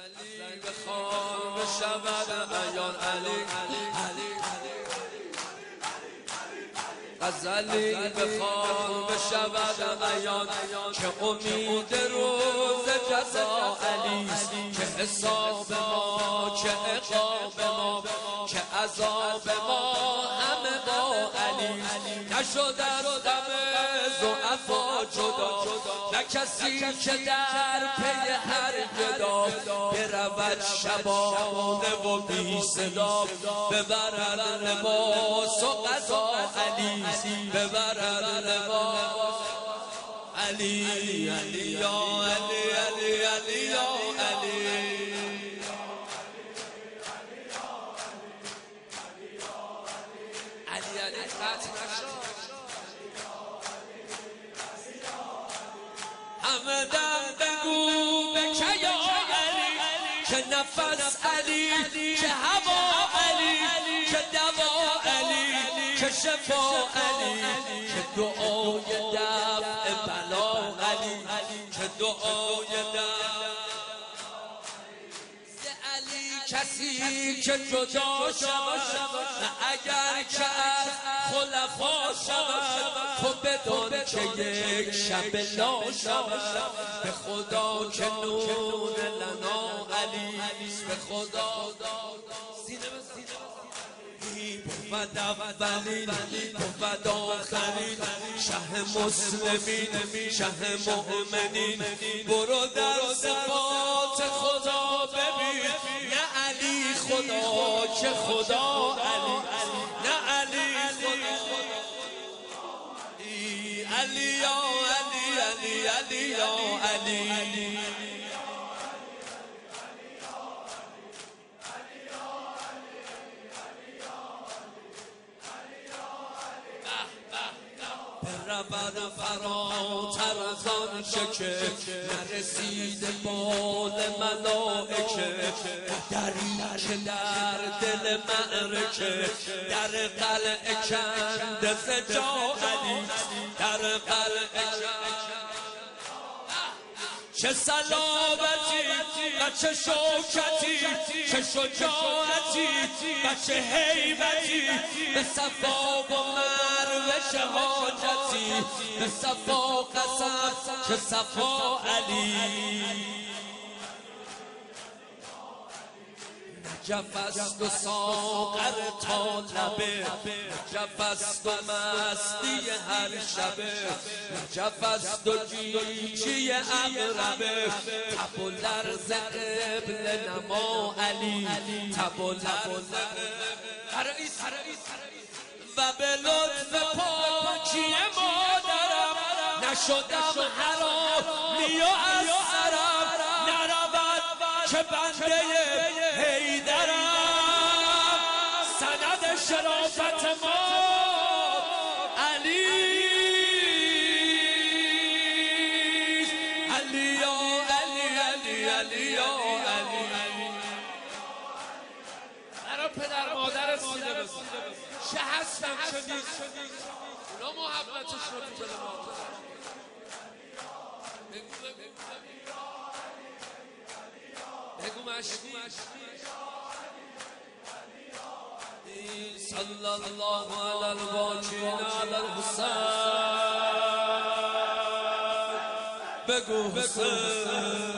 علی بخوان بشود عیان علی غزلی بخوان بشود عیان که امید روز جزا علی که حساب ما که عقاب ما که عذاب ما همه با علی نشد از دم ضعفا جدا نه کسی که در پی هر گدا برود شبانه و بی صدا ببرد لباس و قضا علی ببرد لباس علی علی یا علی علی علی یا علی علی قطع نشد همه دم بگو بکه یا علی که نفس علی که هوا علی که دوا علی که شفا علی که دعای دفع بلا علی که دعای دفع کسی که جدا شود اگر که از خلفا شود تو بدان که یک شب لا شود به خدا که نور لنا علی به خدا بود اولین بود آخرین شه مسلمین شه مؤمنین برو در صفات خدا ببین نه علی خدا که خدا علی نه علی خدا علی یا علی علی علی یا علی رود فراتر از آنچه که نرسید بال ملائکه دری که در دل معرکه در قلعه کنده ز جا علی در قلعه چه صلابتی و چه شوکتی چه شجاعتی و چه هیبتی به صفا و مروه شهادتی به صفا قسم چه صفا علی نجف است و ساغر تا لبه نجف است و مستی هر شبه نجف است و گیجی اقربه تب و لرز قبل نما علی تب و لرز و به لطف پاکی مادرم نشدم حرامی و از حرم نرود که بنده حیدرم سند شرافت ما علی علی یا علی علی علی یا علی برای پدر مادر سیده بسید چه هستم چه نیست اونا محبتش رو تو دل ما بگو مشتی صلی الله علی الواجین علی الحسین بگو حسین